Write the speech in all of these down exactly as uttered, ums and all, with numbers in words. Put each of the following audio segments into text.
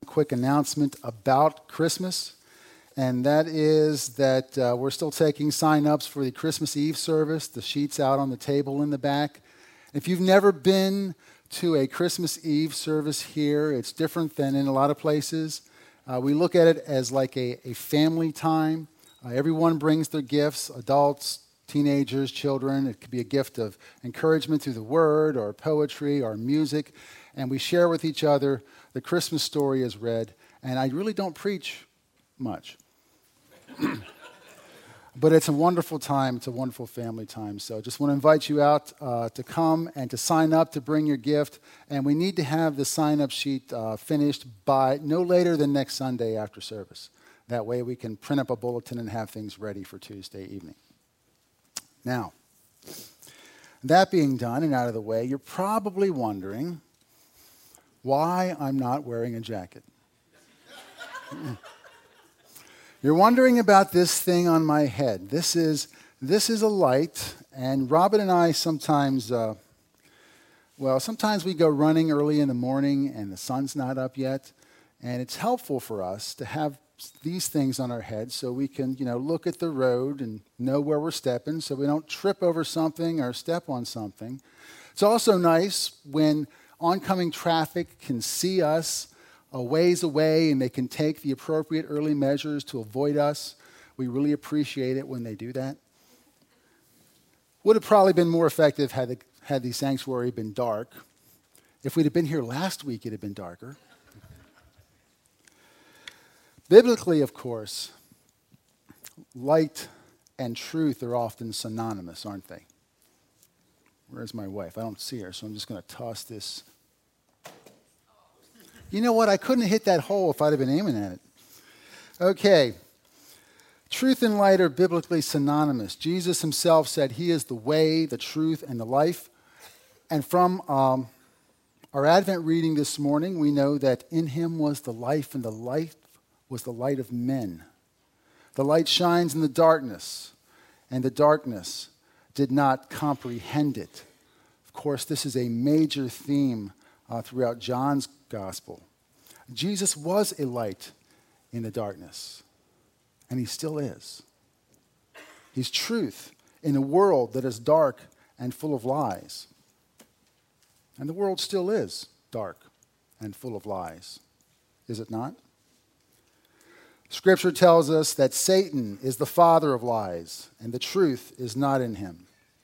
quick announcement about Christmas, and that is that uh, we're still taking sign-ups for the Christmas Eve service. The sheet's out on the table in the back. If you've never been to a Christmas Eve service here, it's different than in a lot of places. Uh, we look at it as like a, a family time. Uh, everyone brings their gifts, adults, teenagers, children. It could be a gift of encouragement through the word or poetry or music. And we share with each other. The Christmas story is read. And I really don't preach much. But it's a wonderful time. It's a wonderful family time. So just want to invite you out uh, to come and to sign up, to bring your gift. And we need to have the sign-up sheet uh, finished by no later than next Sunday after service. That way we can print up a bulletin and have things ready for Tuesday evening. Now, that being done and out of the way, you're probably wondering why I'm not wearing a jacket. You're wondering about this thing on my head. This is this is a light, and Robin and I sometimes, uh, well, sometimes we go running early in the morning and the sun's not up yet, and it's helpful for us to have these things on our heads so we can, you know, look at the road and know where we're stepping so we don't trip over something or step on something. It's also nice when oncoming traffic can see us a ways away and they can take the appropriate early measures to avoid us. We really appreciate it when they do that. Would have probably been more effective had the, had the sanctuary been dark. If we'd have been here last week, it'd have been darker. Biblically, of course, light and truth are often synonymous, aren't they? Where's my wife? I don't see her, so I'm just going to toss this. You know what? I couldn't have hit that hole if I'd have been aiming at it. Okay. Truth and light are biblically synonymous. Jesus himself said he is the way, the truth, and the life. And from um, our Advent reading this morning, we know that in him was the life, and the life was the light of men. The light shines in the darkness, and the darkness did not comprehend it. Of course, this is a major theme uh, throughout John's gospel. Jesus was a light in the darkness, and he still is. He's truth in a world that is dark and full of lies. And the world still is dark and full of lies, is it not? Scripture tells us that Satan is the father of lies, and the truth is not in him.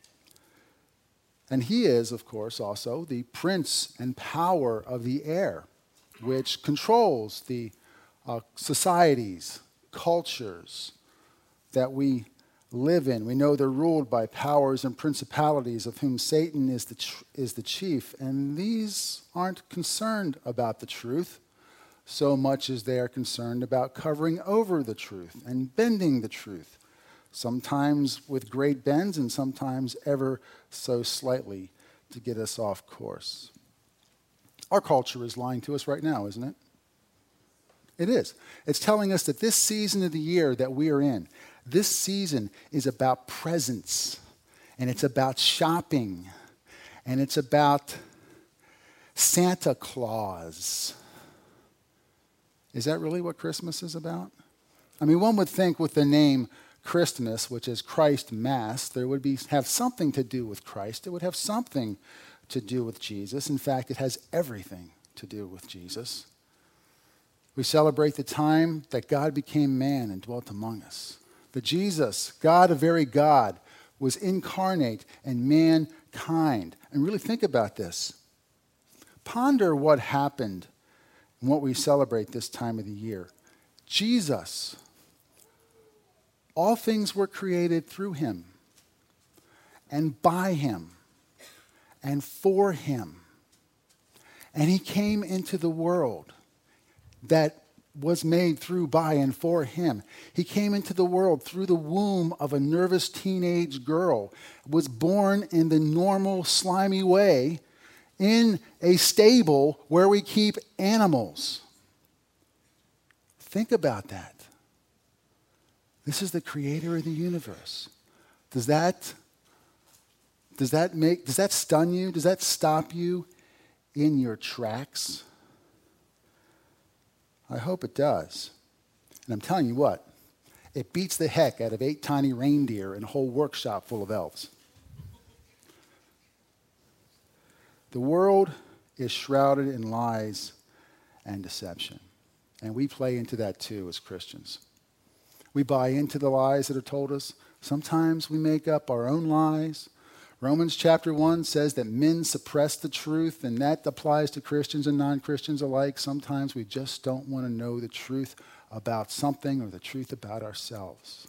And he is, of course, also the prince and power of the air, which controls the uh, societies, cultures that we live in. We know they're ruled by powers and principalities of whom Satan is the, tr- is the chief, and these aren't concerned about the truth so much as they are concerned about covering over the truth and bending the truth, sometimes with great bends and sometimes ever so slightly to get us off course. Our culture is lying to us right now, isn't it? It is. It's telling us that this season of the year that we are in, this season is about presents, and it's about shopping, and it's about Santa Claus. Is that really what Christmas is about? I mean, one would think with the name Christmas, which is Christ Mass, there would be have something to do with Christ. It would have something to do with Jesus. In fact, it has everything to do with Jesus. We celebrate the time that God became man and dwelt among us. That Jesus, God, a very God, was incarnate and mankind. And really think about this. Ponder what happened and what we celebrate this time of the year. Jesus, all things were created through him and by him and for him. And he came into the world that was made through, by, and for him. He came into the world through the womb of a nervous teenage girl, was born in the normal, slimy way, in a stable where we keep animals. Think about that. This is the creator of the universe. Does that, does that make, does that stun you? Does that stop you in your tracks? I hope it does. And I'm telling you what, it beats the heck out of eight tiny reindeer and a whole workshop full of elves. The world is shrouded in lies and deception. And we play into that too as Christians. We buy into the lies that are told us. Sometimes we make up our own lies. Romans chapter one says that men suppress the truth, and that applies to Christians and non-Christians alike. Sometimes we just don't want to know the truth about something or the truth about ourselves.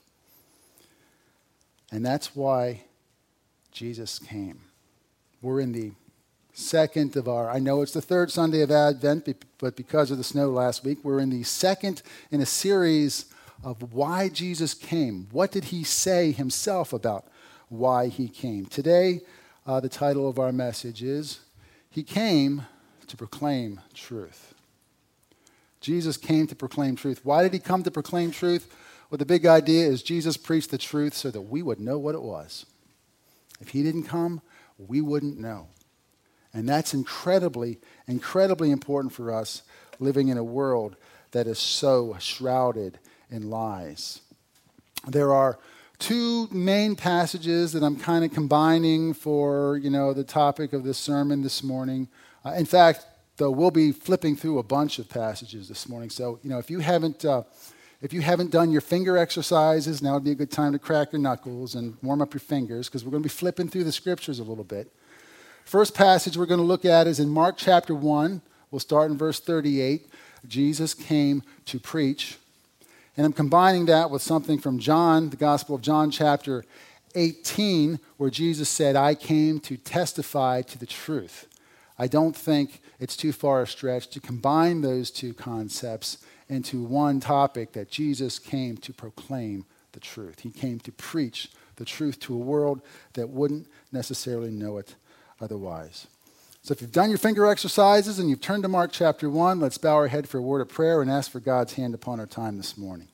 And that's why Jesus came. We're in the second of our, I know it's the third Sunday of Advent, but because of the snow last week, we're in the second in a series of why Jesus came. What did he say himself about why he came? Today, uh, the title of our message is, He Came to Proclaim Truth. Jesus came to proclaim truth. Why did he come to proclaim truth? Well, the big idea is Jesus preached the truth so that we would know what it was. If he didn't come, we wouldn't know. And that's incredibly, incredibly important for us living in a world that is so shrouded in lies. There are two main passages that I'm kind of combining for, you know, the topic of this sermon this morning. Uh, in fact, though, we'll be flipping through a bunch of passages this morning. So, you know, if you haven't, uh, if you haven't done your finger exercises, now would be a good time to crack your knuckles and warm up your fingers, because we're going to be flipping through the scriptures a little bit. First passage we're going to look at is in Mark chapter one. We'll start in verse thirty-eight. Jesus came to preach. And I'm combining that with something from John, the Gospel of John chapter eighteen, where Jesus said, I came to testify to the truth. I don't think it's too far a stretch to combine those two concepts into one topic, that Jesus came to proclaim the truth. He came to preach the truth to a world that wouldn't necessarily know it otherwise. So if you've done your finger exercises and you've turned to Mark chapter one, let's bow our head for a word of prayer and ask for God's hand upon our time this morning.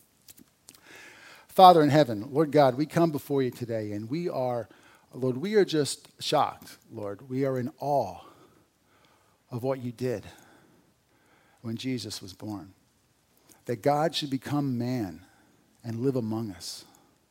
Father in heaven, Lord God, we come before you today, and we are, Lord, we are just shocked, Lord. We are in awe of what you did when Jesus was born. That God should become man and live among us.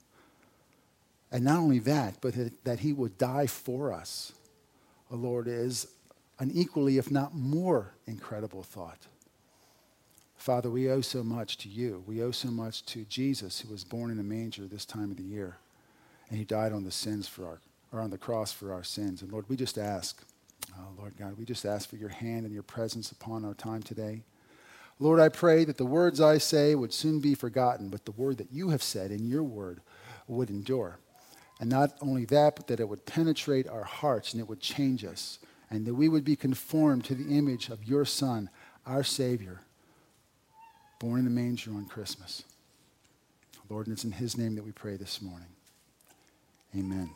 And not only that, but that he would die for us, oh Lord, is an equally, if not more, incredible thought. Father, we owe so much to you. We owe so much to Jesus, who was born in a manger this time of the year. And he died on the sins for our, or on the cross for our sins. And Lord, we just ask, oh Lord God, we just ask for your hand and your presence upon our time today. Lord, I pray that the words I say would soon be forgotten, but the word that you have said in your word would endure. And not only that, but that it would penetrate our hearts and it would change us, and that we would be conformed to the image of your Son, our Savior, born in a manger on Christmas. Lord, and it's in his name that we pray this morning. Amen.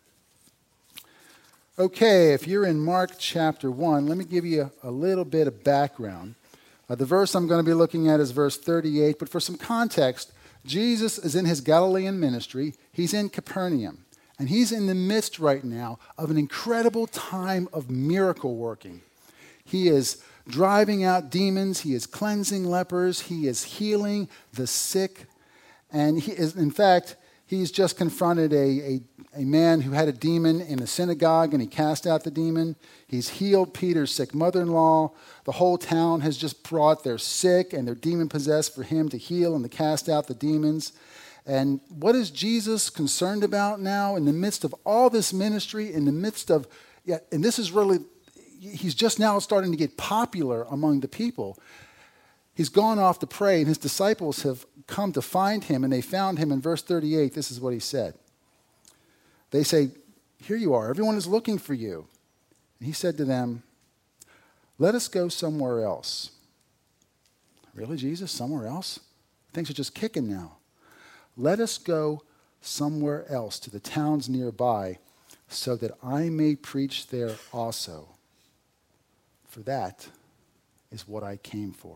Okay, if you're in Mark chapter one, let me give you a, a little bit of background. Uh, the verse I'm going to be looking at is verse thirty-eight, but for some context, Jesus is in his Galilean ministry. He's in Capernaum, and he's in the midst right now of an incredible time of miracle working. He is driving out demons. He is cleansing lepers. He is healing the sick. And he is, in fact, he's just confronted a, a, a man who had a demon in a synagogue, and he cast out the demon. He's healed Peter's sick mother-in-law. The whole town has just brought their sick and their demon-possessed for him to heal and to cast out the demons. And what is Jesus concerned about now in the midst of all this ministry, in the midst of, yeah, and this is really, he's just now starting to get popular among the people. He's gone off to pray, and his disciples have come to find him, and they found him in verse thirty-eight. This is what he said. They say, here you are. Everyone is looking for you. And he said to them, let us go somewhere else. Really, Jesus? Somewhere else? Things are just kicking now. Let us go somewhere else, to the towns nearby, so that I may preach there also. For that is what I came for.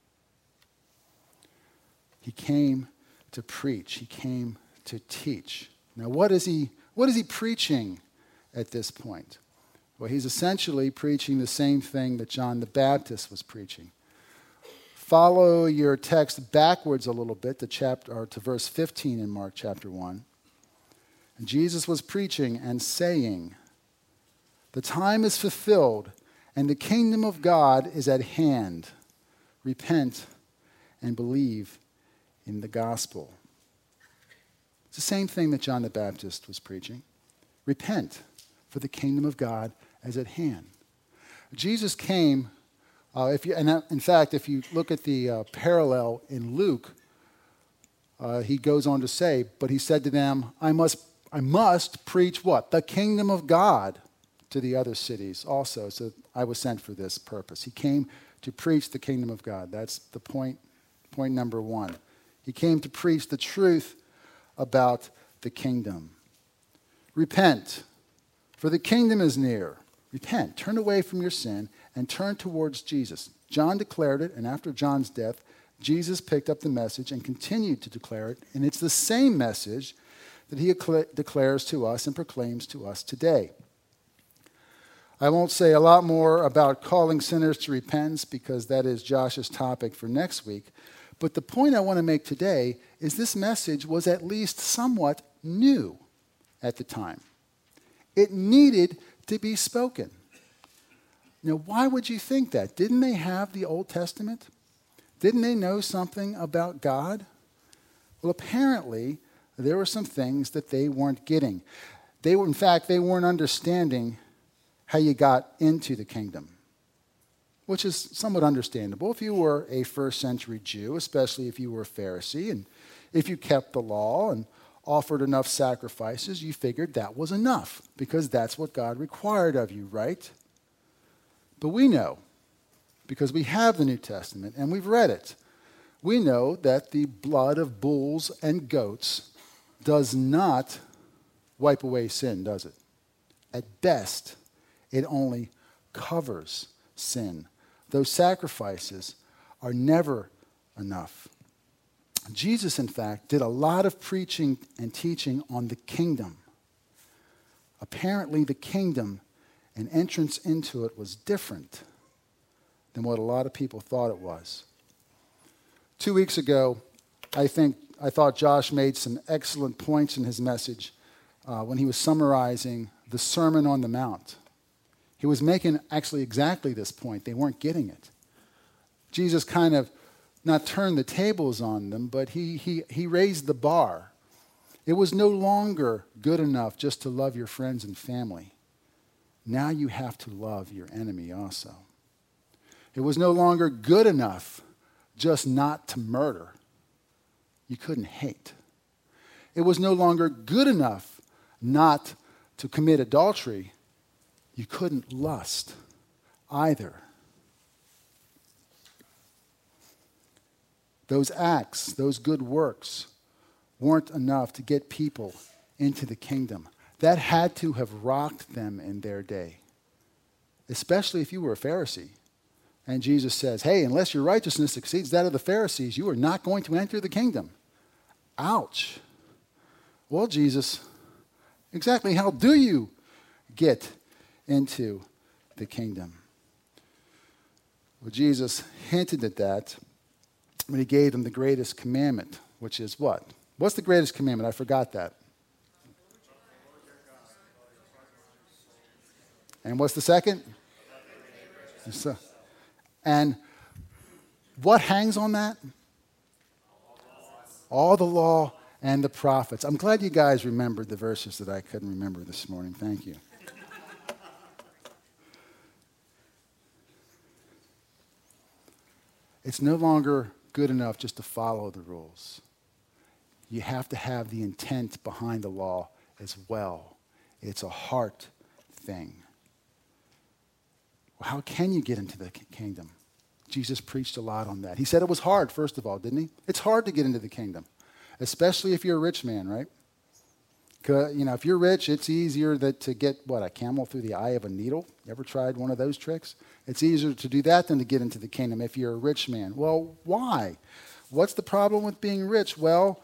He came to preach. He came to teach. Now, what is he, what is he preaching at this point? Well, he's essentially preaching the same thing that John the Baptist was preaching. follow your text backwards a little bit to chapter or to verse fifteen in Mark chapter one. And Jesus was preaching and saying, "The time is fulfilled, and the kingdom of God is at hand. Repent and believe in the gospel." It's the same thing that John the Baptist was preaching. Repent, for the kingdom of God is at hand. Jesus came, uh, if you, and in fact, if you look at the uh, parallel in Luke, uh, he goes on to say, "But he said to them, I must, I must preach what? The kingdom of God to the other cities also. So I was sent for this purpose." He came to preach the kingdom of God. That's the point, point number one. He came to preach the truth about the kingdom. Repent, for the kingdom is near. Repent, turn away from your sin, and turn towards Jesus. John declared it, and after John's death, Jesus picked up the message and continued to declare it, and it's the same message that he declares to us and proclaims to us today. I won't say a lot more about calling sinners to repentance because that is Josh's topic for next week, but the point I want to make today is this message was at least somewhat new at the time. It needed to be spoken. Now, why would you think that? Didn't they have the Old Testament? Didn't they know something about God? Well, apparently, there were some things that they weren't getting. They were, in fact, they weren't understanding how you got into the kingdom, which is somewhat understandable. If you were a first century Jew, especially if you were a Pharisee, and if you kept the law and offered enough sacrifices, you figured that was enough because that's what God required of you, right? But we know, because we have the New Testament and we've read it, we know that the blood of bulls and goats does not wipe away sin, does it? At best, it only covers sin. Those sacrifices are never enough. Jesus, in fact, did a lot of preaching and teaching on the kingdom. Apparently, the kingdom and entrance into it was different than what a lot of people thought it was. Two weeks ago, I think I thought Josh made some excellent points in his message uh, when he was summarizing the Sermon on the Mount. He was making actually exactly this point. They weren't getting it. Jesus kind of not turned the tables on them, but he, he, he raised the bar. It was no longer good enough just to love your friends and family. Now you have to love your enemy also. It was no longer good enough just not to murder. You couldn't hate. It was no longer good enough not to commit adultery. You couldn't lust either. Those acts, those good works, weren't enough to get people into the kingdom. That had to have rocked them in their day, especially if you were a Pharisee. And Jesus says, hey, unless your righteousness exceeds that of the Pharisees, you are not going to enter the kingdom. Ouch. Well, Jesus, exactly how do you get into the kingdom? Well, Jesus hinted at that when he gave them the greatest commandment, which is what? What's the greatest commandment? I forgot that. And what's the second? And what hangs on that? All the law and the prophets. I'm glad you guys remembered the verses that I couldn't remember this morning. Thank you. It's no longer good enough just to follow the rules. You have to have the intent behind the law as well. It's a heart thing. Well, how can you get into the kingdom? Jesus preached a lot on that. He said it was hard, first of all, didn't he? It's hard to get into the kingdom, especially if you're a rich man, right? You know, if you're rich, it's easier that to get, what, a camel through the eye of a needle? You ever tried one of those tricks? It's easier to do that than to get into the kingdom if you're a rich man. Well, why? What's the problem with being rich? Well,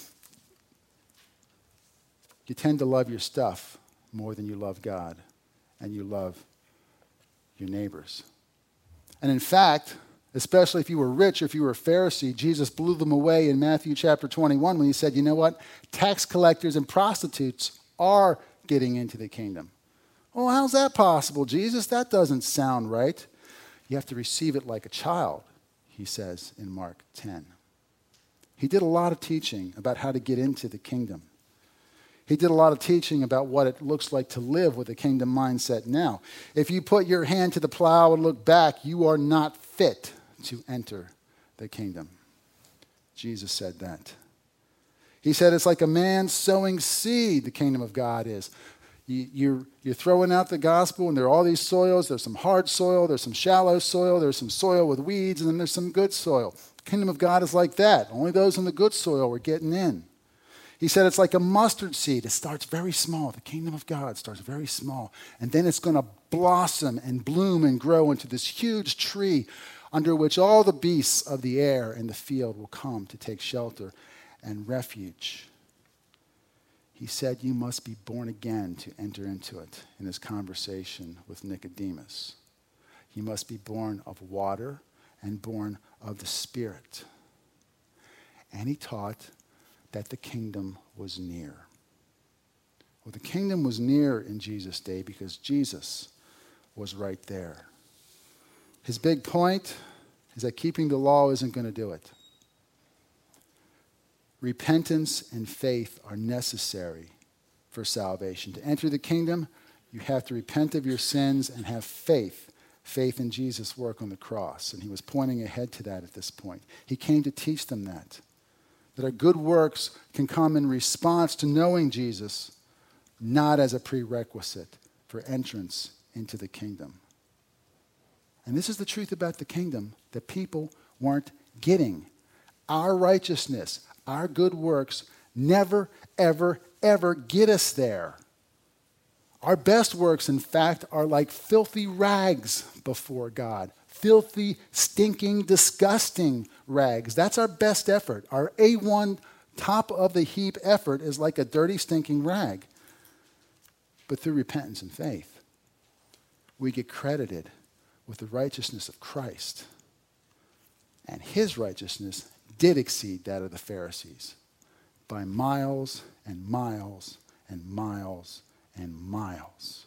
you tend to love your stuff more than you love God, and you love your neighbors. And in fact, especially if you were rich or if you were a Pharisee. Jesus blew them away in Matthew chapter twenty-one when he said, you know what? Tax collectors and prostitutes are getting into the kingdom. Well, how's that possible, Jesus? That doesn't sound right. You have to receive it like a child, he says in Mark ten. He did a lot of teaching about how to get into the kingdom. He did a lot of teaching about what it looks like to live with a kingdom mindset now. If you put your hand to the plow and look back, you are not fit to enter the kingdom. Jesus said that. He said it's like a man sowing seed, the kingdom of God is. You, you're, you're throwing out the gospel, and there are all these soils. There's some hard soil, there's some shallow soil, there's some soil with weeds, and then there's some good soil. The kingdom of God is like that. Only those in the good soil are getting in. He said it's like a mustard seed. It starts very small. The kingdom of God starts very small. And then it's going to blossom and bloom and grow into this huge tree under which all the beasts of the air and the field will come to take shelter and refuge. He said you must be born again to enter into it in his conversation with Nicodemus. You must be born of water and born of the Spirit. And he taught that the kingdom was near. Well, the kingdom was near in Jesus' day because Jesus was right there. His big point is that keeping the law isn't going to do it. Repentance and faith are necessary for salvation. To enter the kingdom, you have to repent of your sins and have faith. Faith in Jesus' work on the cross. And he was pointing ahead to that at this point. He came to teach them that. That our good works can come in response to knowing Jesus, not as a prerequisite for entrance into the kingdom. And this is the truth about the kingdom that people weren't getting. Our righteousness, our good works, never, ever, ever get us there. Our best works, in fact, are like filthy rags before God. Filthy, stinking, disgusting rags. That's our best effort. Our A one, top of the heap effort is like a dirty, stinking rag. But through repentance and faith, we get credited with the righteousness of Christ. And his righteousness did exceed that of the Pharisees by miles and miles and miles and miles.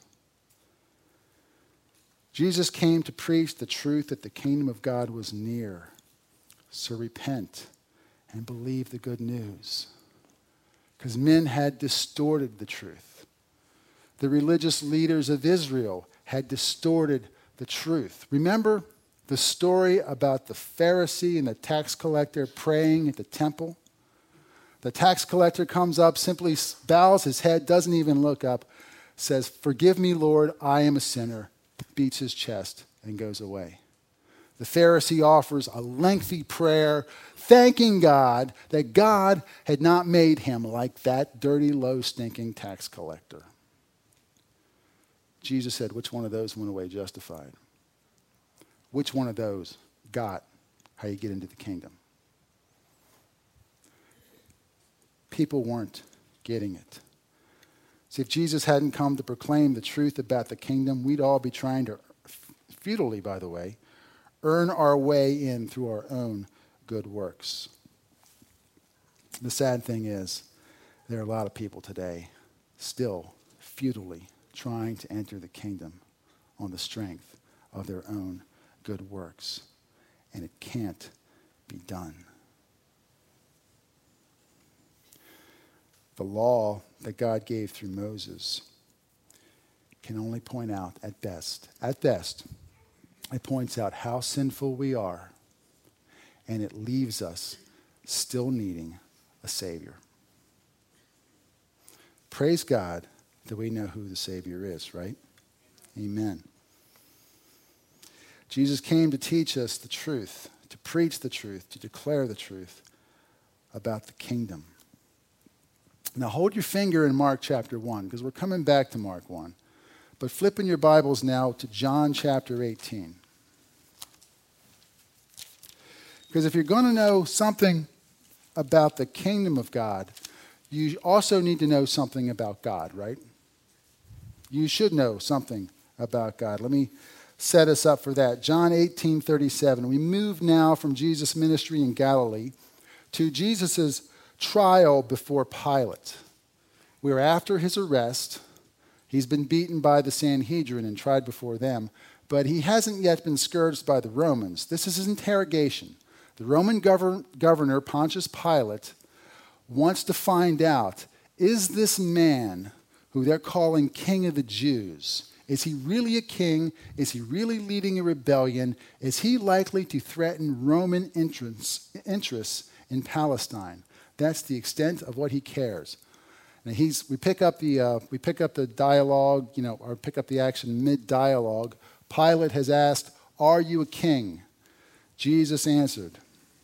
Jesus came to preach the truth that the kingdom of God was near. So repent and believe the good news. Because men had distorted the truth. The religious leaders of Israel had distorted the truth. Remember the story about the Pharisee and the tax collector praying at the temple? The tax collector comes up, simply bows his head, doesn't even look up, says, "Forgive me, Lord, I am a sinner," beats his chest and goes away. The Pharisee offers a lengthy prayer, thanking God that God had not made him like that dirty, low, stinking tax collector. Jesus said, which one of those went away justified? Which one of those got how you get into the kingdom? People weren't getting it. See, if Jesus hadn't come to proclaim the truth about the kingdom, we'd all be trying to, futilely, by the way, earn our way in through our own good works. The sad thing is, there are a lot of people today still futilely trying to enter the kingdom on the strength of their own good works. And it can't be done. The law that God gave through Moses can only point out at best, at best, it points out how sinful we are, and it leaves us still needing a Savior. Praise God that we know who the Savior is, right? Amen. Jesus came to teach us the truth, to preach the truth, to declare the truth about the kingdom. Now hold your finger in Mark chapter one, because we're coming back to Mark one. But flip in your Bibles now to John chapter eighteen. Because if you're going to know something about the kingdom of God, you also need to know something about God, right? You should know something about God. Let me set us up for that. John eighteen thirty-seven. We move now from Jesus' ministry in Galilee to Jesus' trial before Pilate. We're after his arrest. He's been beaten by the Sanhedrin and tried before them, but he hasn't yet been scourged by the Romans. This is his interrogation. The Roman govern- governor, Pontius Pilate, wants to find out, is this man who they're calling King of the Jews, is he really a king? Is he really leading a rebellion? Is he likely to threaten Roman interests, interests in Palestine? That's the extent of what he cares. And he's, we pick up the uh, we pick up the dialogue, you know, or pick up the action mid-dialogue. Pilate has asked, "Are you a king?" Jesus answered.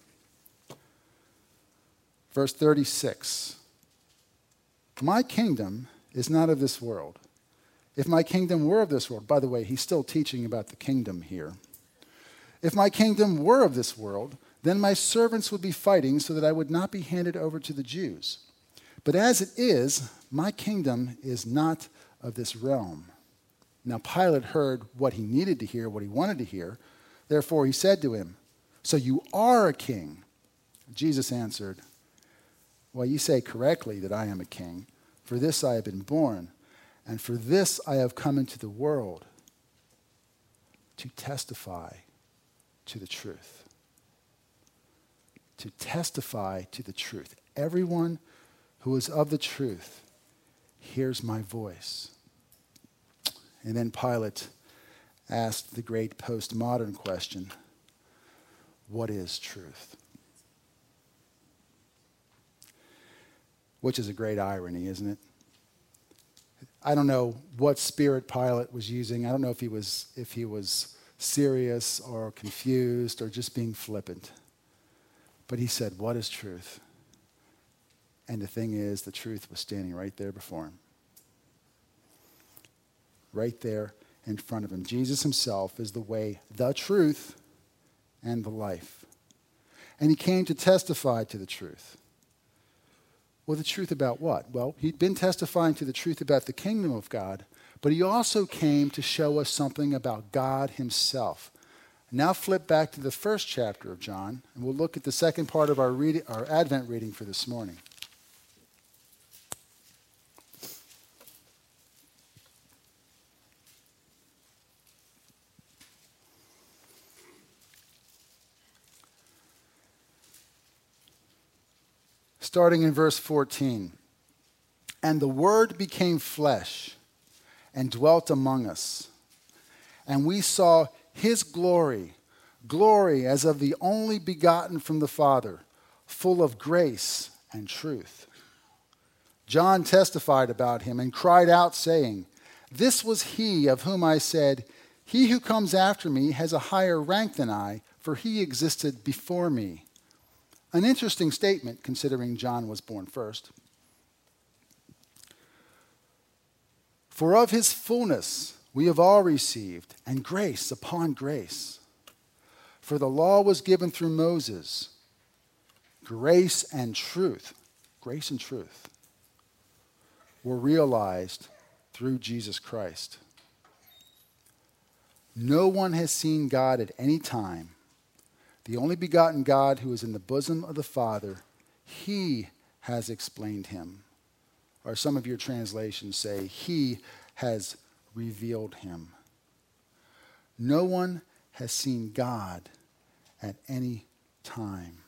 Verse thirty-six. My kingdom is not of this world. If my kingdom were of this world, by the way, he's still teaching about the kingdom here. If my kingdom were of this world, then my servants would be fighting so that I would not be handed over to the Jews. But as it is, my kingdom is not of this realm. Now Pilate heard what he needed to hear, what he wanted to hear. Therefore he said to him, "So you are a king?" Jesus answered, "Well, you say correctly that I am a king. For this I have been born, and for this I have come into the world, to testify to the truth." To testify to the truth. Everyone who is of the truth hears my voice. And then Pilate asked the great postmodern question, what is truth? Which is a great irony, isn't it? I don't know what spirit Pilate was using. I don't know if he was if he was serious or confused or just being flippant. But he said, what is truth? And the thing is, the truth was standing right there before him. Right there in front of him. Jesus himself is the way, the truth, and the life. And he came to testify to the truth. Well, the truth about what? Well, he'd been testifying to the truth about the kingdom of God, but he also came to show us something about God himself. Now flip back to the first chapter of John, and we'll look at the second part of our, reading, our Advent reading for this morning. Starting in verse fourteen. And the Word became flesh and dwelt among us. And we saw his glory, glory as of the only begotten from the Father, full of grace and truth. John testified about him and cried out, saying, "This was he of whom I said, he who comes after me has a higher rank than I, for he existed before me." An interesting statement, considering John was born first. For of his fullness we have all received, and grace upon grace. For the law was given through Moses. Grace and truth, grace and truth, were realized through Jesus Christ. No one has seen God at any time. The only begotten God who is in the bosom of the Father, he has explained him. Or some of your translations say, he has revealed him. No one has seen God at any time.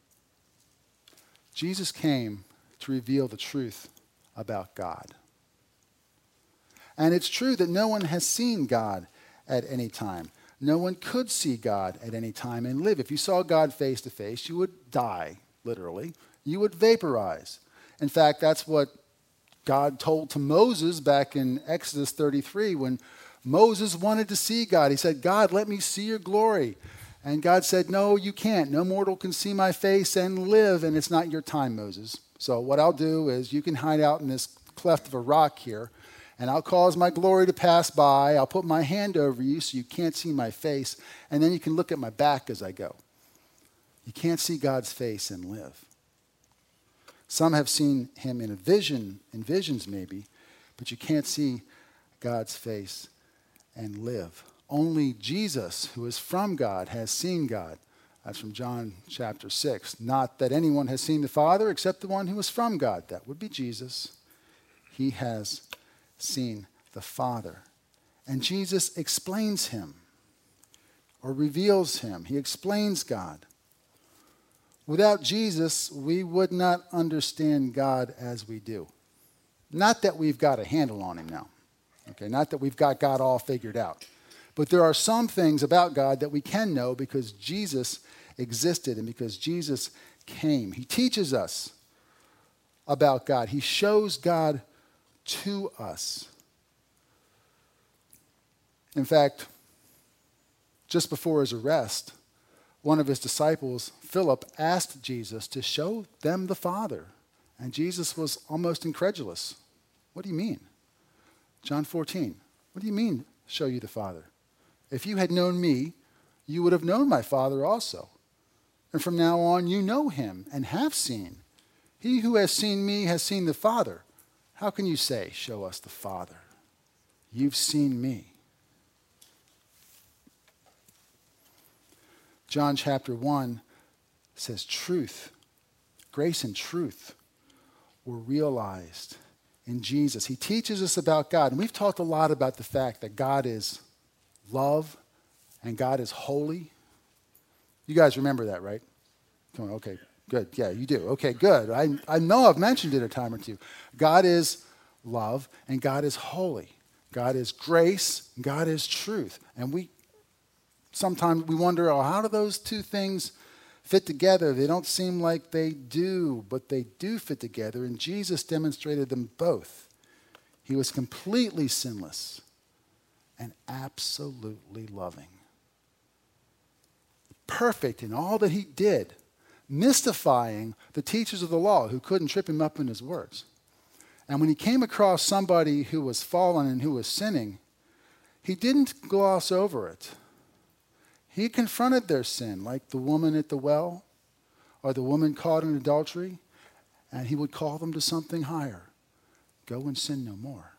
Jesus came to reveal the truth about God. And it's true that no one has seen God at any time. No one could see God at any time and live. If you saw God face to face, you would die, literally. You would vaporize. In fact, that's what God told to Moses back in Exodus thirty-three when Moses wanted to see God. He said, "God, let me see your glory." And God said, "No, you can't. No mortal can see my face and live, and it's not your time, Moses. So what I'll do is you can hide out in this cleft of a rock here, and I'll cause my glory to pass by. I'll put my hand over you so you can't see my face, and then you can look at my back as I go." You can't see God's face and live. Some have seen him in a vision, in visions maybe, but you can't see God's face and live. Only Jesus, who is from God, has seen God. That's from John chapter six. Not that anyone has seen the Father except the one who is from God. That would be Jesus. He has seen the Father. And Jesus explains him or reveals him. He explains God. Without Jesus, we would not understand God as we do. Not that we've got a handle on him now. Okay, not that we've got God all figured out. But there are some things about God that we can know because Jesus existed and because Jesus came. He teaches us about God. He shows God to us. In fact, just before his arrest, one of his disciples, Philip, asked Jesus to show them the Father. And Jesus was almost incredulous. What do you mean? John fourteen. What do you mean, show you the Father? If you had known me, you would have known my Father also. And from now on, you know him and have seen. He who has seen me has seen the Father. How can you say, show us the Father? You've seen me. John chapter one says truth, grace and truth were realized in Jesus. He teaches us about God. And we've talked a lot about the fact that God is love and God is holy. You guys remember that, right? Come on, okay, good. Yeah, you do. Okay, good. I, I know I've mentioned it a time or two. God is love and God is holy. God is grace and God is truth. And we sometimes we wonder, oh, how do those two things fit together? They don't seem like they do, but they do fit together. And Jesus demonstrated them both. He was completely sinless and absolutely loving. Perfect in all that he did, mystifying the teachers of the law who couldn't trip him up in his words. And when he came across somebody who was fallen and who was sinning, he didn't gloss over it. He confronted their sin, like the woman at the well or the woman caught in adultery, and he would call them to something higher. Go and sin no more.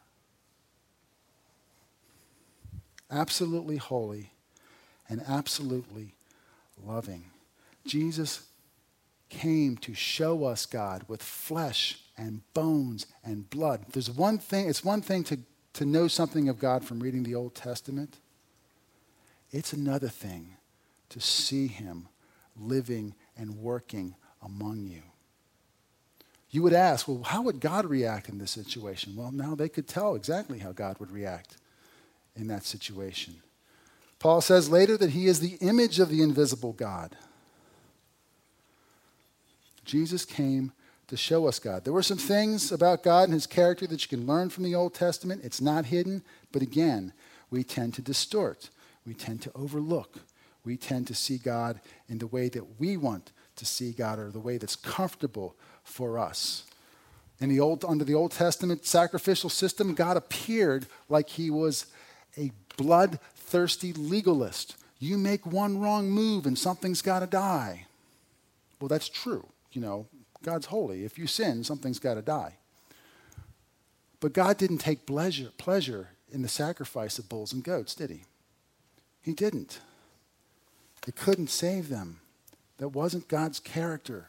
Absolutely holy and absolutely loving. Jesus came to show us God with flesh and bones and blood. There's one thing, it's one thing to, to know something of God from reading the Old Testament. It's another thing to see him living and working among you. You would ask, well, how would God react in this situation? Well, now they could tell exactly how God would react in that situation. Paul says later that he is the image of the invisible God. Jesus came to show us God. There were some things about God and his character that you can learn from the Old Testament. It's not hidden, but again, we tend to distort. We tend to overlook. We tend to see God in the way that we want to see God or the way that's comfortable for us. In the old, under the Old Testament sacrificial system, God appeared like he was a bloodthirsty legalist. You make one wrong move and something's got to die. Well, that's true. You know, God's holy. If you sin, something's got to die. But God didn't take pleasure, pleasure in the sacrifice of bulls and goats, did he? He didn't. It couldn't save them. That wasn't God's character.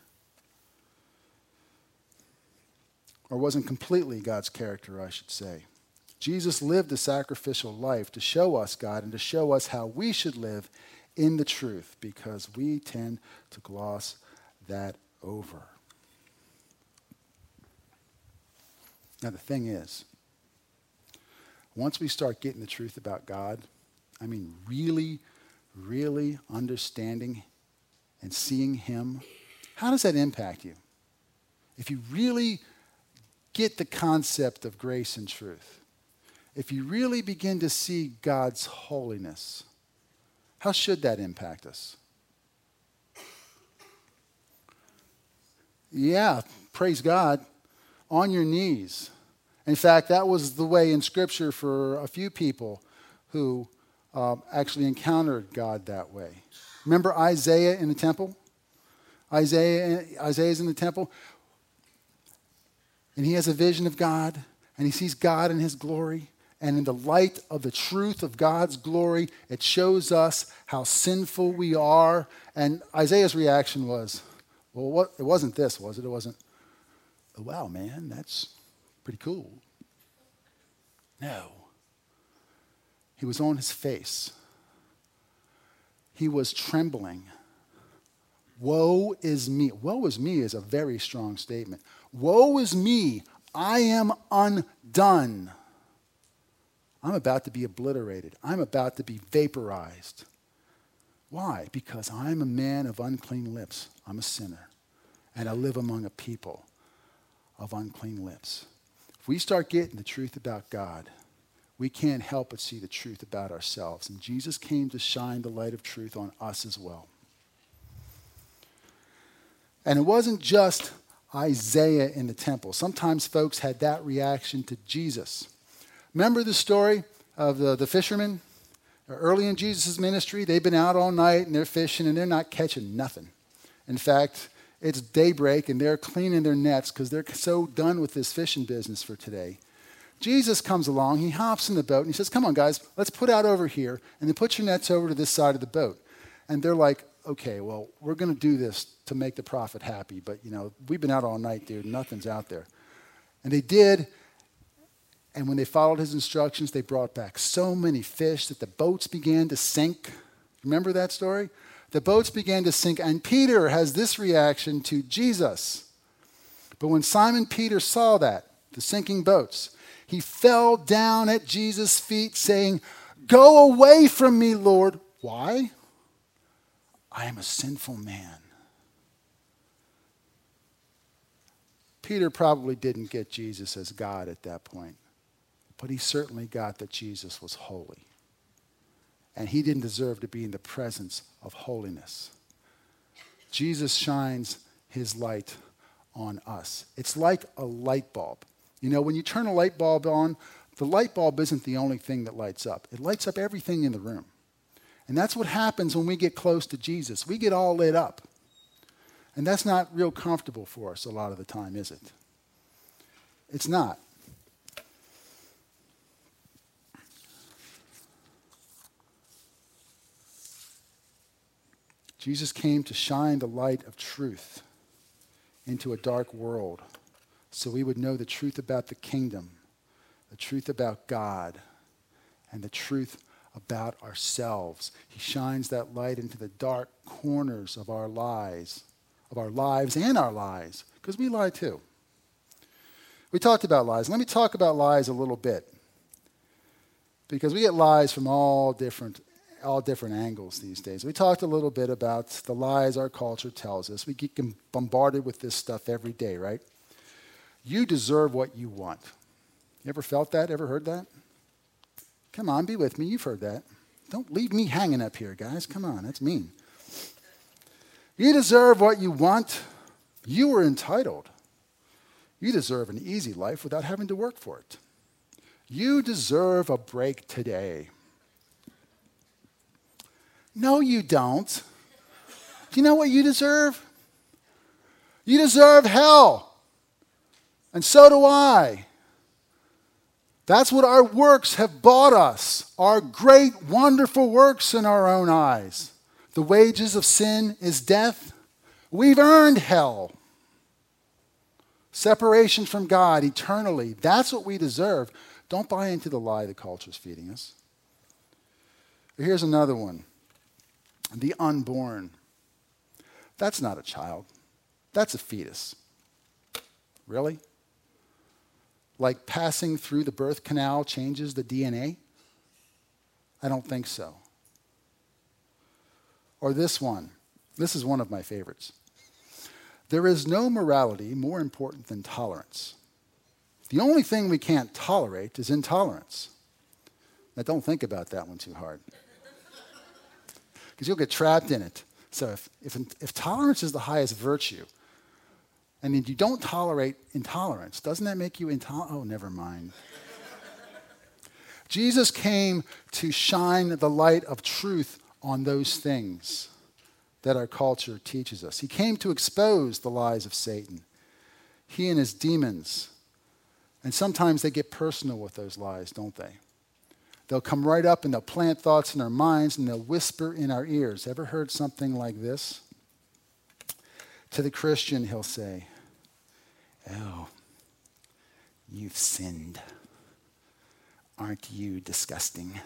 Or wasn't completely God's character, I should say. Jesus lived a sacrificial life to show us God and to show us how we should live in the truth, because we tend to gloss that over. Now the thing is, once we start getting the truth about God, I mean really, really understanding and seeing him, how does that impact you? If you really get the concept of grace and truth, if you really begin to see God's holiness, how should that impact us? Yeah, praise God, on your knees. In fact, that was the way in Scripture for a few people who um, actually encountered God that way. Remember Isaiah in the temple? Isaiah, Isaiah's in the temple, and he has a vision of God, and he sees God in his glory, And in the light of the truth of God's glory, it shows us how sinful we are. And Isaiah's reaction was, well, what, it wasn't this, was it? It wasn't, oh, wow, man, that's pretty cool. No. He was on his face. He was trembling. Woe is me. Woe is me is a very strong statement. Woe is me. I am undone. I'm about to be obliterated. I'm about to be vaporized. Why? Because I'm a man of unclean lips. I'm a sinner. And I live among a people of unclean lips. If we start getting the truth about God, we can't help but see the truth about ourselves. And Jesus came to shine the light of truth on us as well. And it wasn't just Isaiah in the temple. Sometimes folks had that reaction to Jesus. Remember the story of the, the fishermen? Early in Jesus' ministry, they've been out all night and they're fishing and they're not catching nothing. In fact, it's daybreak and they're cleaning their nets because they're so done with this fishing business for today. Jesus comes along, he hops in the boat and he says, come on guys, let's put out over here and then put your nets over to this side of the boat. And they're like, okay, well, we're going to do this to make the prophet happy, but you know, we've been out all night, dude, nothing's out there. And they did. And when they followed his instructions, they brought back so many fish that the boats began to sink. Remember that story? The boats began to sink, and Peter has this reaction to Jesus. But when Simon Peter saw that, the sinking boats, he fell down at Jesus' feet saying, go away from me, Lord. Why? I am a sinful man. Peter probably didn't get Jesus as God at that point. But he certainly got that Jesus was holy. And he didn't deserve to be in the presence of holiness. Jesus shines his light on us. It's like a light bulb. You know, when you turn a light bulb on, the light bulb isn't the only thing that lights up. It lights up everything in the room. And that's what happens when we get close to Jesus. We get all lit up. And that's not real comfortable for us a lot of the time, is it? It's not. Jesus came to shine the light of truth into a dark world so we would know the truth about the kingdom, the truth about God, and the truth about ourselves. He shines that light into the dark corners of our lives, of our lives and our lies, because we lie too. We talked about lies. Let me talk about lies a little bit, because we get lies from all different all different angles these days. We talked a little bit about the lies our culture tells us. We get bombarded with this stuff every day, right? You deserve what you want. You ever felt that? Ever heard that? Come on, be with me. You've heard that. Don't leave me hanging up here, guys. Come on, that's mean. You deserve what you want. You are entitled. You deserve an easy life without having to work for it. You deserve a break today. No, you don't. Do you know what you deserve? You deserve hell. And so do I. That's what our works have bought us. Our great, wonderful works in our own eyes. The wages of sin is death. We've earned hell. Separation from God eternally. That's what we deserve. Don't buy into the lie the culture's feeding us. Here's another one. The unborn. That's not a child. That's a fetus. Really? Like passing through the birth canal changes the D N A? I don't think so. Or this one. This is one of my favorites. There is no morality more important than tolerance. The only thing we can't tolerate is intolerance. Now, don't think about that one too hard, because you'll get trapped in it. So if, if, if tolerance is the highest virtue, and then you don't tolerate intolerance, doesn't that make you intolerant? Oh, never mind. Jesus came to shine the light of truth on those things that our culture teaches us. He came to expose the lies of Satan, he and his demons. And sometimes they get personal with those lies, don't they? They'll come right up and they'll plant thoughts in our minds and they'll whisper in our ears. Ever heard something like this? To the Christian, he'll say, "Oh, you've sinned. Aren't you disgusting?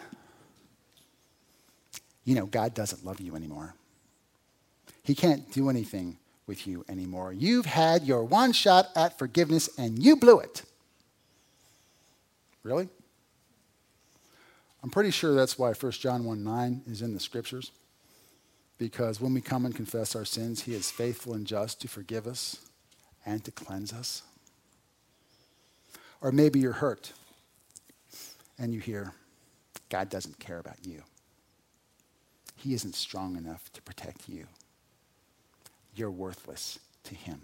You know, God doesn't love you anymore. He can't do anything with you anymore. You've had your one shot at forgiveness and you blew it." Really? I'm pretty sure that's why First John one nine is in the scriptures. Because when we come and confess our sins, he is faithful and just to forgive us and to cleanse us. Or maybe you're hurt and you hear, God doesn't care about you. He isn't strong enough to protect you. You're worthless to him.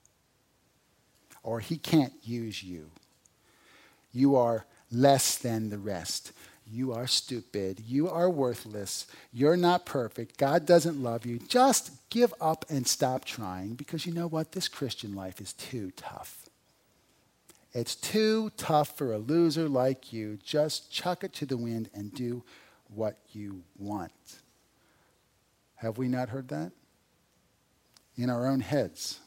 Or he can't use you. You are less than the rest. You are stupid. You are worthless. You're not perfect. God doesn't love you. Just give up and stop trying, because you know what? This Christian life is too tough. It's too tough for a loser like you. Just chuck it to the wind and do what you want. Have we not heard that? In our own heads.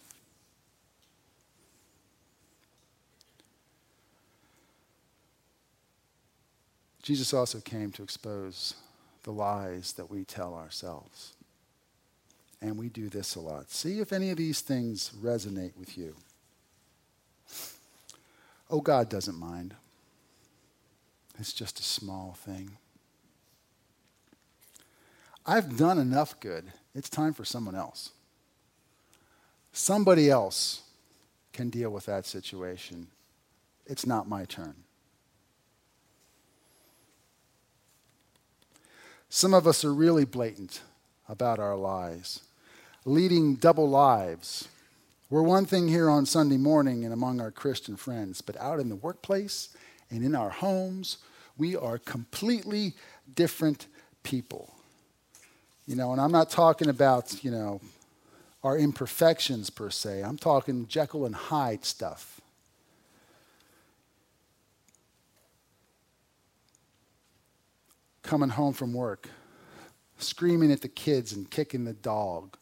Jesus also came to expose the lies that we tell ourselves. And we do this a lot. See if any of these things resonate with you. Oh, God doesn't mind. It's just a small thing. I've done enough good. It's time for someone else. Somebody else can deal with that situation. It's not my turn. Some of us are really blatant about our lies, leading double lives. We're one thing here on Sunday morning and among our Christian friends, but out in the workplace and in our homes, we are completely different people. You know, and I'm not talking about, you know, our imperfections per se. I'm talking Jekyll and Hyde stuff. Coming home from work, screaming at the kids and kicking the dog.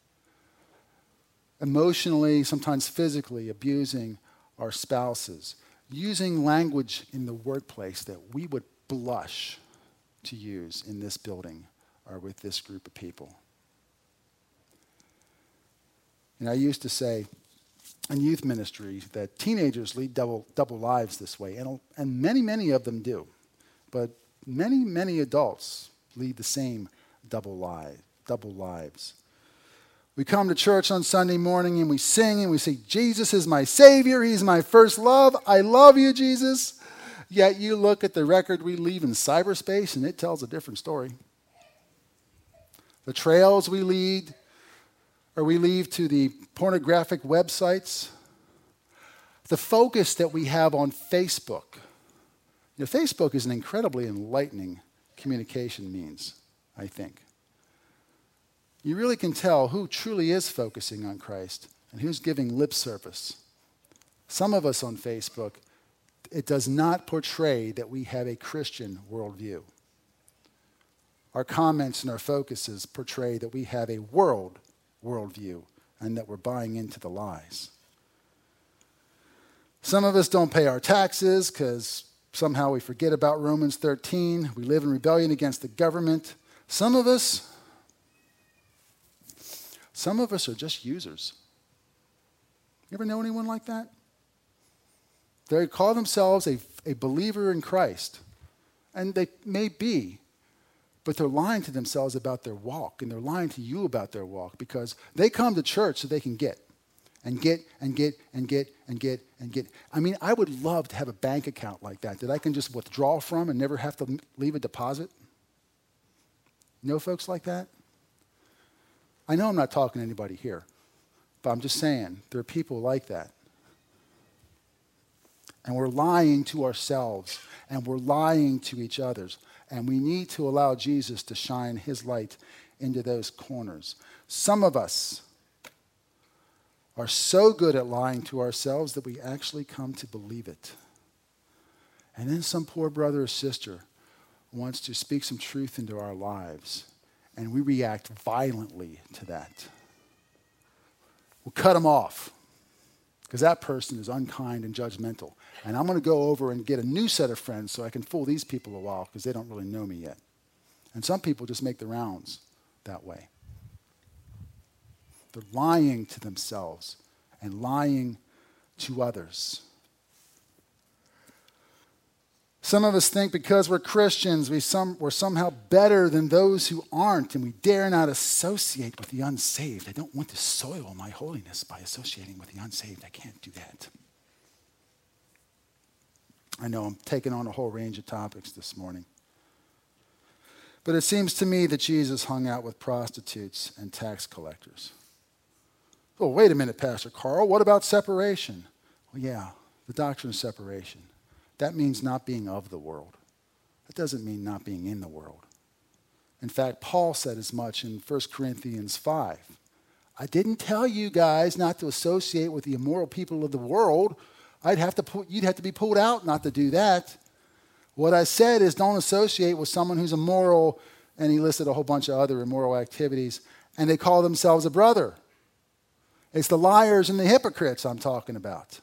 Emotionally, sometimes physically abusing our spouses. Using language in the workplace that we would blush to use in this building or with this group of people. And I used to say in youth ministry that teenagers lead double, double lives this way, and, and many, many of them do. But many, many adults lead the same double lie, double lives. We come to church on Sunday morning and we sing and we say, Jesus is my Savior, he's my first love, I love you, Jesus. Yet you look at the record we leave in cyberspace and it tells a different story. The trails we lead, or we leave to the pornographic websites, the focus that we have on Facebook. You know, Facebook is an incredibly enlightening communication means, I think. You really can tell who truly is focusing on Christ and who's giving lip service. Some of us on Facebook, it does not portray that we have a Christian worldview. Our comments and our focuses portray that we have a world worldview and that we're buying into the lies. Some of us don't pay our taxes because somehow we forget about Romans thirteen. We live in rebellion against the government. Some of us, some of us are just users. You ever know anyone like that? They call themselves a, a believer in Christ, and they may be, but they're lying to themselves about their walk, and they're lying to you about their walk because they come to church so they can get, and get, and get, and get, and get, and get. I mean, I would love to have a bank account like that that I can just withdraw from and never have to leave a deposit. You know folks like that? I know I'm not talking to anybody here, but I'm just saying there are people like that. And we're lying to ourselves, and we're lying to each other. And we need to allow Jesus to shine his light into those corners. Some of us are so good at lying to ourselves that we actually come to believe it. And then some poor brother or sister wants to speak some truth into our lives, and we react violently to that, we'll cut them off because that person is unkind and judgmental. And I'm going to go over and get a new set of friends so I can fool these people a while because they don't really know me yet. And some people just make the rounds that way. They're lying to themselves and lying to others. Some of us think because we're Christians, we some, we're somehow better than those who aren't, and we dare not associate with the unsaved. I don't want to soil my holiness by associating with the unsaved. I can't do that. I know I'm taking on a whole range of topics this morning. But it seems to me that Jesus hung out with prostitutes and tax collectors. Oh, wait a minute, Pastor Carl. What about separation? Well, yeah, the doctrine of separation. That means not being of the world. That doesn't mean not being in the world. In fact, Paul said as much in First Corinthians five. I didn't tell you guys not to associate with the immoral people of the world. I'd have to put, you'd have to be pulled out not to do that. What I said is don't associate with someone who's immoral, and he listed a whole bunch of other immoral activities, and they call themselves a brother. It's the liars and the hypocrites I'm talking about.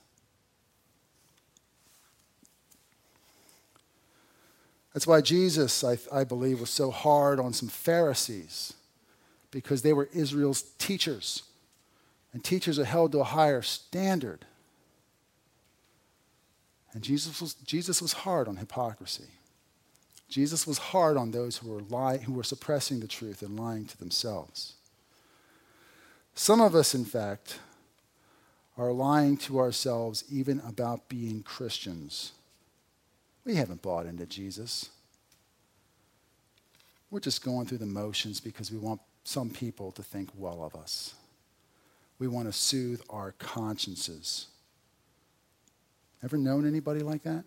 That's why Jesus, I, I believe, was so hard on some Pharisees, because they were Israel's teachers. And teachers are held to a higher standard. And Jesus was, Jesus was hard on hypocrisy. Jesus was hard on those who were, lie, who were suppressing the truth and lying to themselves. Some of us, in fact, are lying to ourselves even about being Christians. We haven't bought into Jesus. We're just going through the motions because we want some people to think well of us. We want to soothe our consciences. Ever known anybody like that?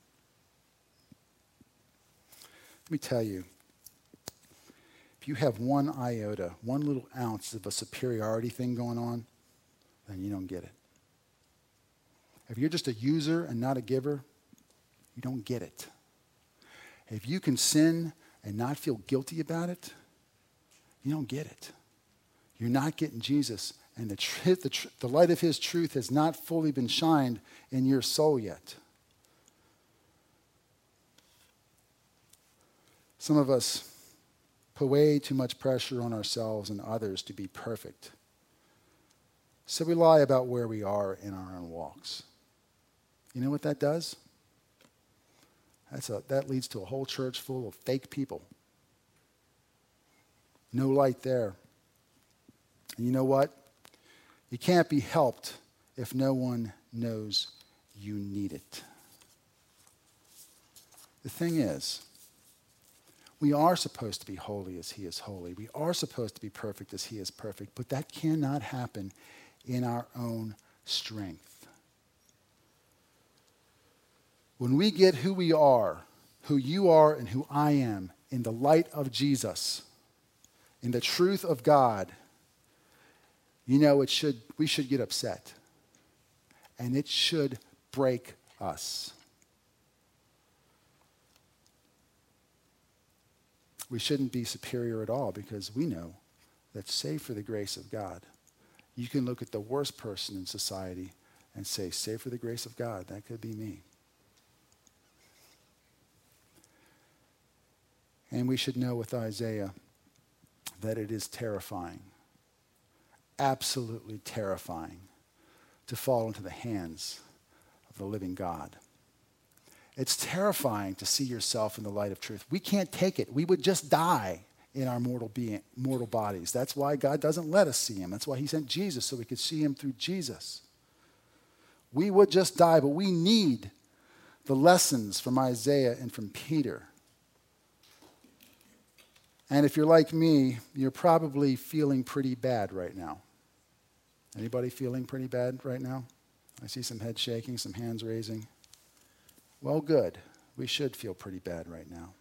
Let me tell you, if you have one iota, one little ounce of a superiority thing going on, then you don't get it. If you're just a user and not a giver, you don't get it. If you can sin and not feel guilty about it, you don't get it. You're not getting Jesus, and the, tr- the, tr- the light of his truth has not fully been shined in your soul yet. Some of us put way too much pressure on ourselves and others to be perfect. So we lie about where we are in our own walks. You know what that does? That's a, that leads to a whole church full of fake people. No light there. And you know what? You can't be helped if no one knows you need it. The thing is, we are supposed to be holy as he is holy. We are supposed to be perfect as he is perfect, but that cannot happen in our own strength. When we get who we are, who you are and who I am, in the light of Jesus, in the truth of God, you know, it should we should get upset. And it should break us. We shouldn't be superior at all because we know that save for the grace of God, you can look at the worst person in society and say, save for the grace of God, that could be me. And we should know with Isaiah that it is terrifying, absolutely terrifying, to fall into the hands of the living God. It's terrifying to see yourself in the light of truth. We can't take it. We would just die in our mortal being, mortal bodies. That's why God doesn't let us see him. That's why he sent Jesus, so we could see him through Jesus. We would just die, but we need the lessons from Isaiah and from Peter. And if you're like me, you're probably feeling pretty bad right now. Anybody feeling pretty bad right now? I see some head shaking, some hands raising. Well, good. We should feel pretty bad right now.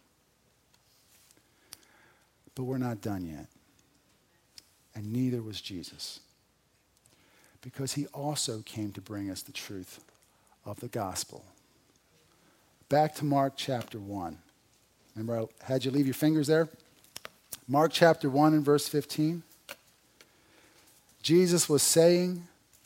But we're not done yet. And neither was Jesus. Because he also came to bring us the truth of the gospel. Back to Mark chapter one. Remember I had you leave your fingers there? Mark chapter one and verse fifteen. Jesus was saying,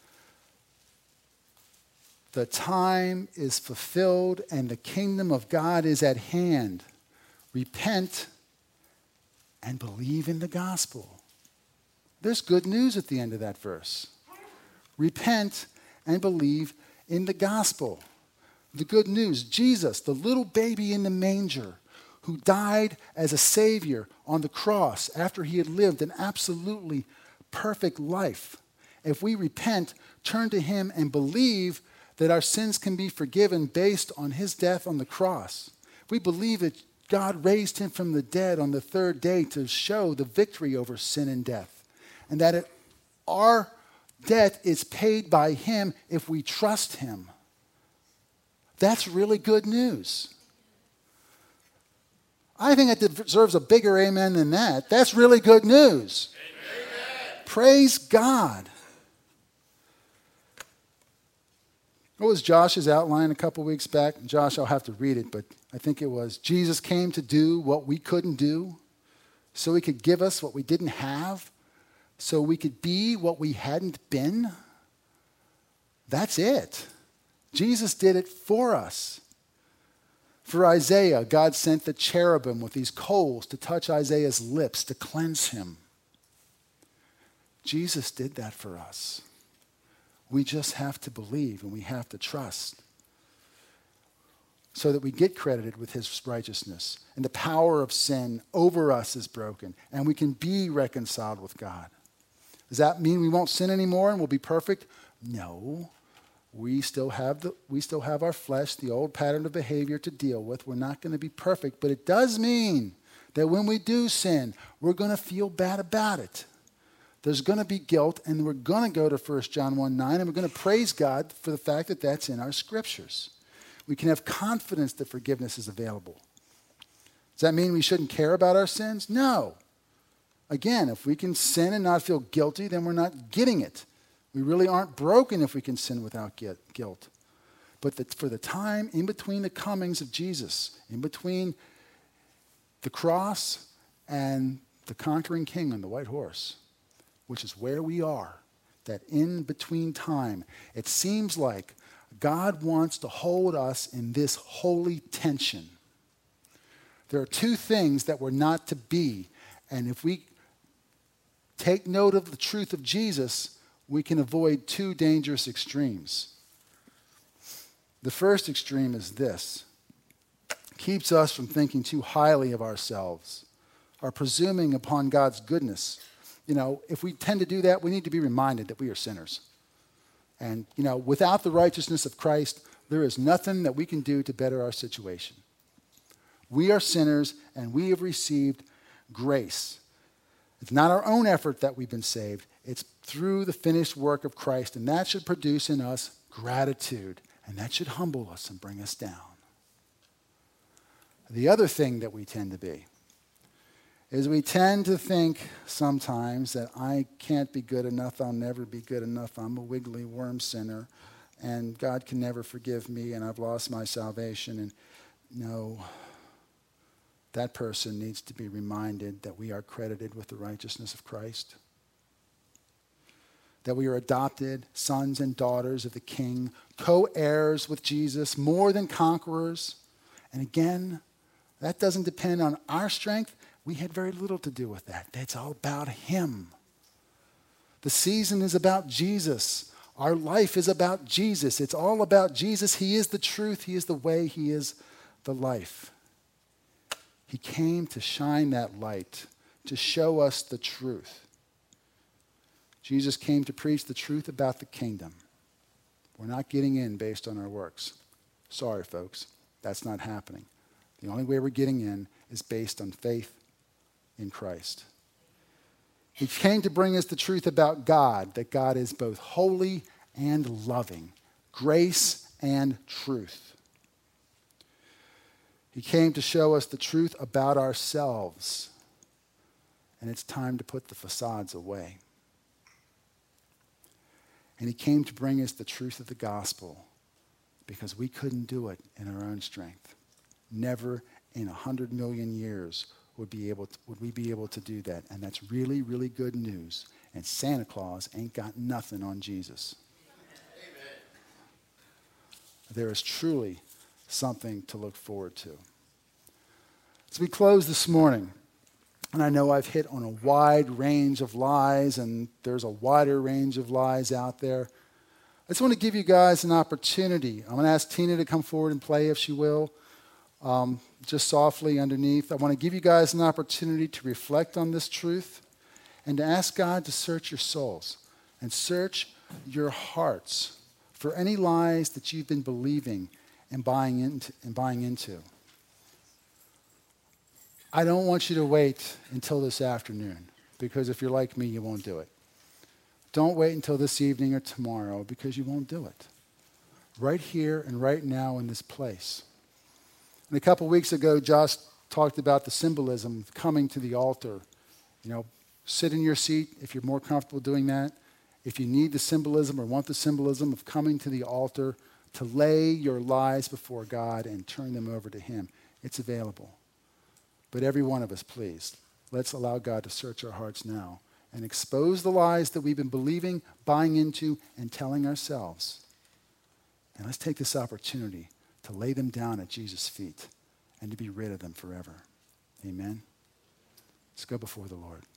the time is fulfilled and the kingdom of God is at hand. Repent and believe in the gospel. There's good news at the end of that verse. Repent and believe in the gospel. The good news, Jesus, the little baby in the manger, who died as a savior on the cross after he had lived an absolutely perfect life. If we repent, turn to him, and believe that our sins can be forgiven based on his death on the cross, if we believe that God raised him from the dead on the third day to show the victory over sin and death, and that it, our debt is paid by him if we trust him, that's really good news. I think it deserves a bigger amen than that. That's really good news. Amen. Praise God. What was Josh's outline a couple weeks back? Josh, I'll have to read it, but I think it was, Jesus came to do what we couldn't do, so he could give us what we didn't have, so we could be what we hadn't been. That's it. Jesus did it for us. For Isaiah, God sent the cherubim with these coals to touch Isaiah's lips to cleanse him. Jesus did that for us. We just have to believe and we have to trust so that we get credited with his righteousness and the power of sin over us is broken and we can be reconciled with God. Does that mean we won't sin anymore and we'll be perfect? No. We still have the we still have our flesh, the old pattern of behavior to deal with. We're not going to be perfect, but it does mean that when we do sin, we're going to feel bad about it. There's going to be guilt, and we're going to go to First John one nine, and we're going to praise God for the fact that that's in our scriptures. We can have confidence that forgiveness is available. Does that mean we shouldn't care about our sins? No. Again, if we can sin and not feel guilty, then we're not getting it. We really aren't broken if we can sin without guilt. But the, for the time in between the comings of Jesus, in between the cross and the conquering king on the white horse, which is where we are, that in between time, it seems like God wants to hold us in this holy tension. There are two things that we're not to be, and if we take note of the truth of Jesus, we can avoid two dangerous extremes. The first extreme is this. It keeps us from thinking too highly of ourselves or presuming upon God's goodness. You know, if we tend to do that, we need to be reminded that we are sinners. And, you know, without the righteousness of Christ, there is nothing that we can do to better our situation. We are sinners, and we have received grace. It's not our own effort that we've been saved. It's through the finished work of Christ, and that should produce in us gratitude, and that should humble us and bring us down. The other thing that we tend to be is we tend to think sometimes that I can't be good enough, I'll never be good enough, I'm a wiggly worm sinner, and God can never forgive me, and I've lost my salvation. And no, that person needs to be reminded that we are credited with the righteousness of Christ, that we are adopted sons and daughters of the King, co-heirs with Jesus, more than conquerors. And again, that doesn't depend on our strength. We had very little to do with that. That's all about him. The season is about Jesus. Our life is about Jesus. It's all about Jesus. He is the truth. He is the way. He is the life. He came to shine that light, to show us the truth. Jesus came to preach the truth about the kingdom. We're not getting in based on our works. Sorry, folks. That's not happening. The only way we're getting in is based on faith in Christ. He came to bring us the truth about God, that God is both holy and loving, grace and truth. He came to show us the truth about ourselves, and it's time to put the facades away. And he came to bring us the truth of the gospel because we couldn't do it in our own strength. Never in a hundred million years would be able to, would we be able to do that. And that's really, really good news. And Santa Claus ain't got nothing on Jesus. Amen. There is truly something to look forward to. As we close this morning, and I know I've hit on a wide range of lies, and there's a wider range of lies out there. I just want to give you guys an opportunity. I'm going to ask Tina to come forward and play if she will, um, just softly underneath. I want to give you guys an opportunity to reflect on this truth and to ask God to search your souls and search your hearts for any lies that you've been believing and buying into. And buying into. I don't want you to wait until this afternoon, because if you're like me, you won't do it. Don't wait until this evening or tomorrow, because you won't do it. Right here and right now in this place. And a couple weeks ago, Josh talked about the symbolism of coming to the altar. You know, sit in your seat if you're more comfortable doing that. If you need the symbolism or want the symbolism of coming to the altar to lay your lies before God and turn them over to Him, it's available. But every one of us, please, let's allow God to search our hearts now and expose the lies that we've been believing, buying into, and telling ourselves. And let's take this opportunity to lay them down at Jesus' feet and to be rid of them forever. Amen. Let's go before the Lord.